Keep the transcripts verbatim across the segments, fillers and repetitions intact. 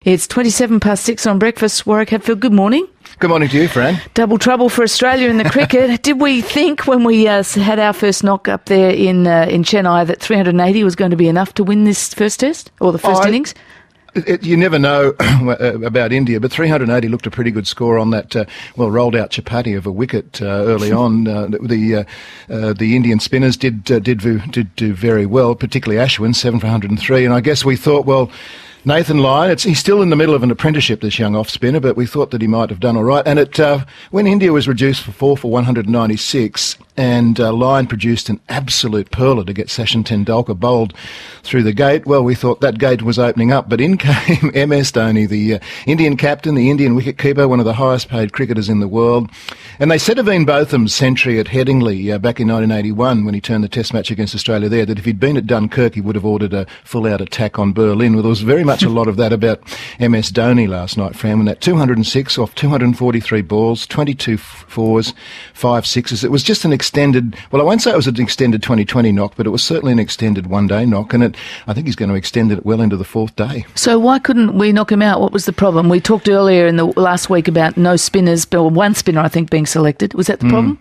It's twenty-seven past six on Breakfast. Warwick Hadfield, good morning. Good morning to you, Fran. Double trouble for Australia in the cricket. Did we think when we uh, had our first knock up there in uh, in Chennai that three hundred eighty was going to be enough to win this first test or the first oh, innings? It, it, you never know about India, but three hundred eighty looked a pretty good score on that, uh, well, rolled out chapati of a wicket uh, early on. Uh, the uh, uh, the Indian spinners did, uh, did, did do very well, particularly Ashwin, seven for one hundred three, and I guess we thought, well, Nathan Lyon, it's, he's still in the middle of an apprenticeship, this young off-spinner, but we thought that he might have done all right. And it, uh, when India was reduced for four for one hundred ninety-six, and uh, Lyon produced an absolute perler to get Sachin Tendulkar bowled through the gate, well, we thought that gate was opening up. But in came M S Dhoni, the uh, Indian captain, the Indian wicketkeeper, one of the highest-paid cricketers in the world. And they said of Ian Botham's century at Headingley uh, back in nineteen eighty-one, when he turned the Test match against Australia there, that if he'd been at Dunkirk, he would have ordered a full-out attack on Berlin. Well, there was very much a lot of that about M S Dhoni last night, Fran, when that two hundred six off two hundred forty-three balls, twenty-two fours, five sixes. It was just an extended, well, I won't say it was an extended twenty twenty knock, but it was certainly an extended one-day knock, and it, I think he's going to extend it well into the fourth day. So why couldn't we knock him out? What was the problem? We talked earlier in the last week about no spinners, or one spinner, I think, being selected. Was that the mm. problem?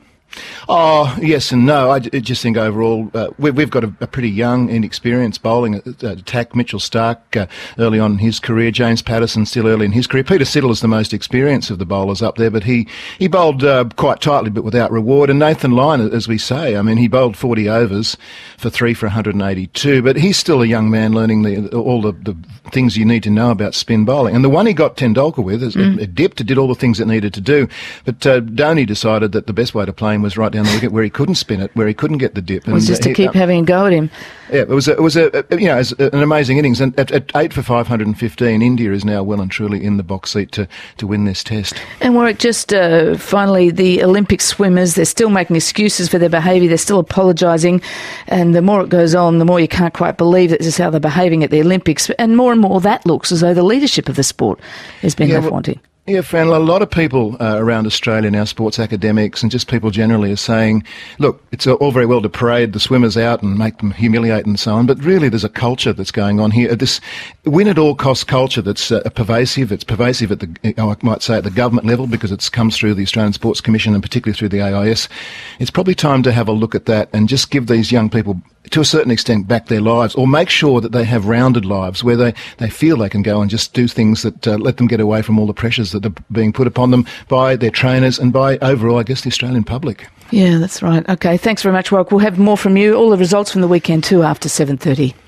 Oh, yes and no. I just think overall uh, we've, we've got a, a pretty young, inexperienced bowling attack. Mitchell Starc uh, early on in his career, James Patterson still early in his career. Peter Siddle is the most experienced of the bowlers up there, but he, he bowled uh, quite tightly but without reward. And Nathan Lyon, as we say, I mean, he bowled forty overs for three for one hundred eighty-two, but he's still a young man learning the, all the, the things you need to know about spin bowling. And the one he got Tendulkar with, mm. it, it dipped, it did all the things it needed to do. But uh, Dhoni decided that the best way to play him was right down the wicket where he couldn't spin it, where he couldn't get the dip. It was just to keep having a go at him. Yeah, it was a, it was a, you know, it was an amazing innings. And at, at eight for five hundred fifteen, India is now well and truly in the box seat to, to win this test. And Warwick, just uh, finally, the Olympic swimmers, they're still making excuses for their behaviour. They're still apologising. And the more it goes on, the more you can't quite believe that this is how they're behaving at the Olympics. And more and more that looks as though the leadership of the sport has been yeah, left well, wanting. Yeah, Fran, a lot of people uh, around Australia now, sports academics and just people generally, are saying, look, it's all very well to parade the swimmers out and make them humiliate and so on, but really there's a culture that's going on here, this win-at-all-cost culture that's uh, pervasive. It's pervasive at the, I might say, at the government level, because it comes through the Australian Sports Commission and particularly through the A I S. It's probably time to have a look at that and just give these young people, to a certain extent, back their lives, or make sure that they have rounded lives where they, they feel they can go and just do things that uh, let them get away from all the pressures that are being put upon them by their trainers and by, overall, I guess, the Australian public. Yeah, that's right. Okay, thanks very much, Warwick. We'll have more from you, all the results from the weekend too, after seven thirty.